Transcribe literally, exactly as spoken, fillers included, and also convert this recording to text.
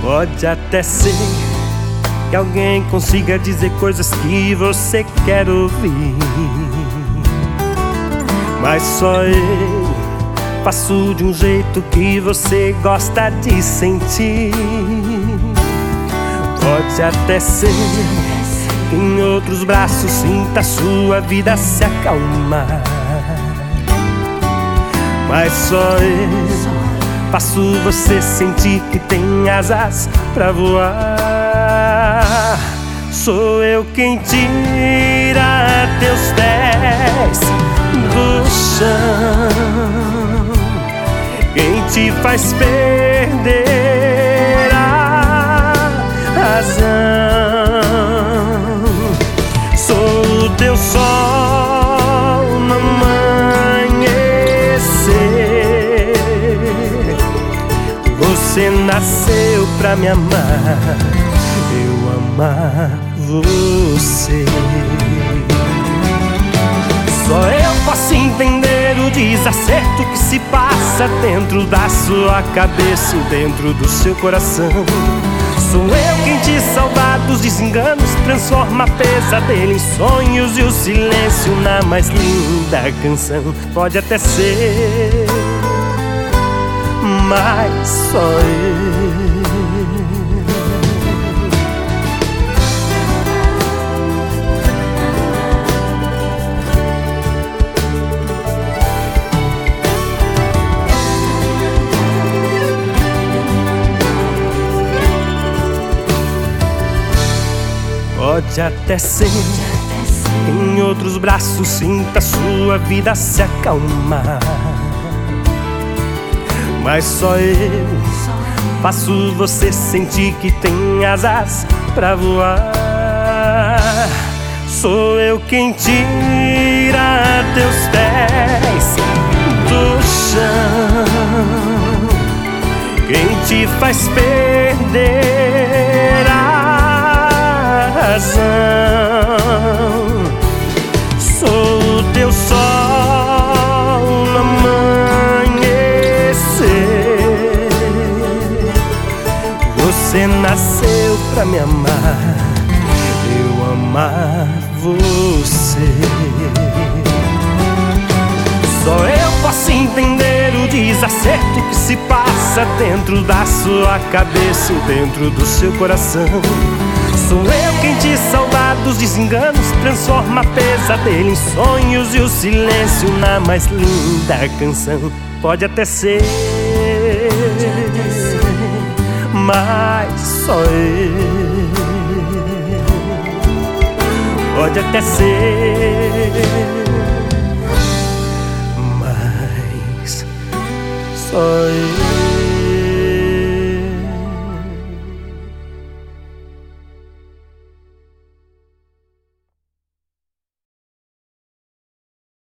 Pode até ser que alguém consiga dizer coisas que você quer ouvir, mas só eu faço de um jeito que você gosta de sentir. Pode até ser que em outros braços sinta sua vida se acalmar, mas só eu faço você sentir que tem asas pra voar. Sou eu quem tira teus pés do chão, quem te faz perder a razão. Sou o teu sol no amanhecer. Você nasceu pra me amar, eu amar você. Só eu posso entender o desacerto que se passa dentro da sua cabeça e dentro do seu coração. Sou eu quem te salva dos desenganos, transforma pesadelo em sonhos e o silêncio na mais linda canção. Pode até ser, mas só eu. Pode até ser que em outros braços sinta sua vida se acalmar, mas só eu faço você sentir que tem asas pra voar. Sou eu quem tira teus pés do chão, quem te faz perder a razão. Sou o teu sol no amanhecer. Você nasceu pra me amar, eu amar você. Só eu posso entender o desacerto que se passa dentro da sua cabeça e dentro do seu coração. Sou eu quem te salva dos desenganos, transforma pesadelo em sonhos e o silêncio na mais linda canção. Pode até ser, mas só eu. Pode até ser, mas só eu.